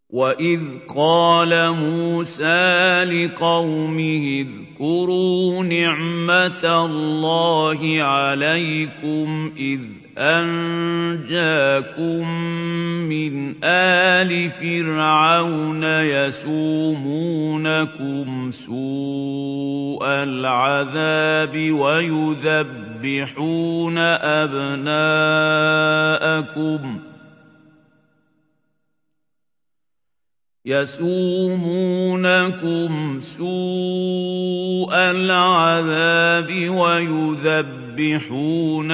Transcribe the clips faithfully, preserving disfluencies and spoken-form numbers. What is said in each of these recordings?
وَإِذْ قَالَ مُوسَىٰ لِقَوْمِهِ اذْكُرُوا نِعْمَةَ اللَّهِ عَلَيْكُمْ إِذْ أَنجَاكُم مِّنْ آلِ فِرْعَوْنَ يَسُومُونَكُمْ سُوءَ الْعَذَابِ وَيُذَبِّحُونَ أَبْنَاءَكُمْ يَسُومُونَكُمْ سُوءَ الْعَذَابِ وَيُذَبِّحُونَ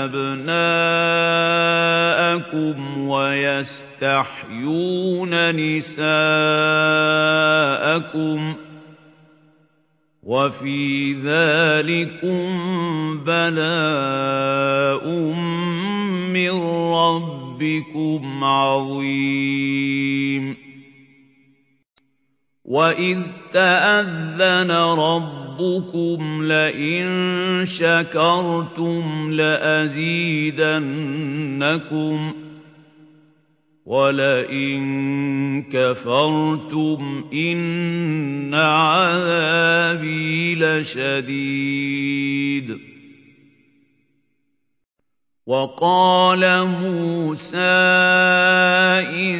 أَبْنَاءَكُمْ وَيَسْتَحْيُونَ نِسَاءَكُمْ ۚ وَفِي ذَٰلِكُم بَلَاءٌ مِّن رَّبِّكُمْ عَظِيمٌ. وَإِذْ تَأَذَّنَ رَبُّكُمْ لَئِن شَكَرْتُمْ لَأَزِيدَنَّكُمْ ۖ وَلَئِن كَفَرْتُمْ إِنَّ عَذَابِي لَشَدِيدٌ. وَقَالَ مُوسَىٰ إِن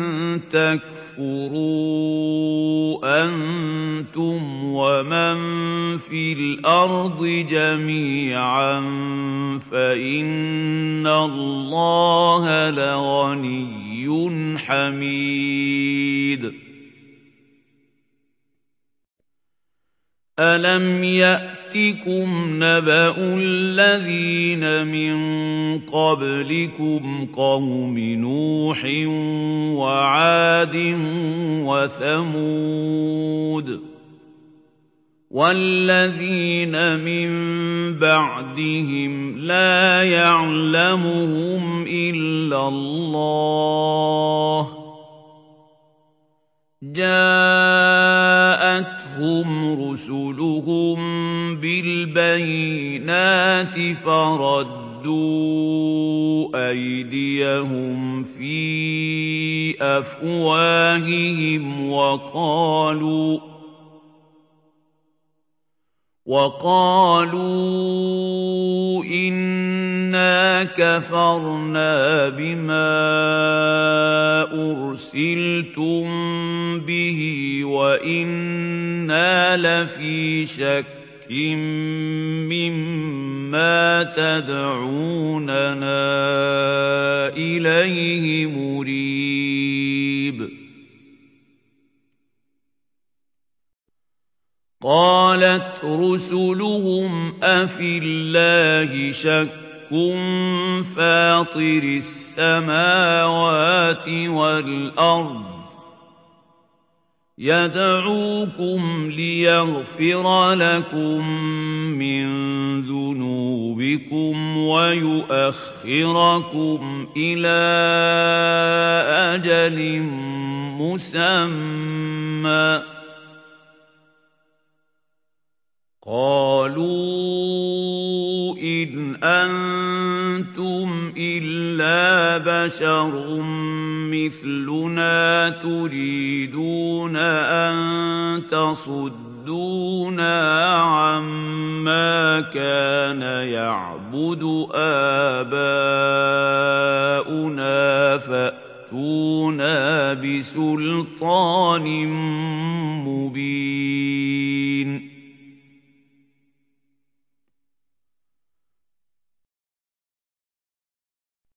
تَكْفُرُوا أَنتُمْ وَمَن فِي الْأَرْضِ جَمِيعًا فَإِنَّ اللَّهَ لَغَنِيٌّ حَمِيدٌ. أَلَمْ يَأْتِكُمْ نَبَأُ الَّذِينَ مِن قَبْلِكُمْ قَوْمِ نُوحٍ وَعَادٍ وَثَمُودَ وَالَّذِينَ مِن بَعْدِهِمْ لَا يَعْلَمُهُمْ إِلَّا اللَّهُ ۚ جَاءَتْهُمْ رُسُلُهُم بِالْبَيِّنَاتِ فَرَدُّوا أَيْدِيَهُمْ فِي أَفْوَاهِهِمْ وَقَالُوا وَقَالُوا إِنَّا كَفَرْنَا بِمَا أُرْسِلْتُم بِهِ وَإِنَّا لَفِي شَكٍّ مِّمَّا تَدْعُونَنَا إِلَيْهِ مُرِيبٍ. قَالَتْ رُسُلُهُمْ أَفِي اللَّهِ شَكٌّ فَاطِرِ السَّمَاوَاتِ وَالْأَرْضِ يَدْعُوكُمْ لِيَغْفِرَ لَكُم مِّن ذُنُوبِكُمْ وَيُؤَخِّرَكُمْ إِلَىٰ أَجَلٍ مُّسَمًّى ۚ قَالُوا إِنْ أَنتُمْ إِلَّا بَشَرٌ مِّثْلُنَا تُرِيدُونَ أَن تَصُدُّونَا عَمَّا كَانَ يَعْبُدُ آبَاؤُنَا فَأْتُونَا بِسُلْطَانٍ مُّبِينٍ.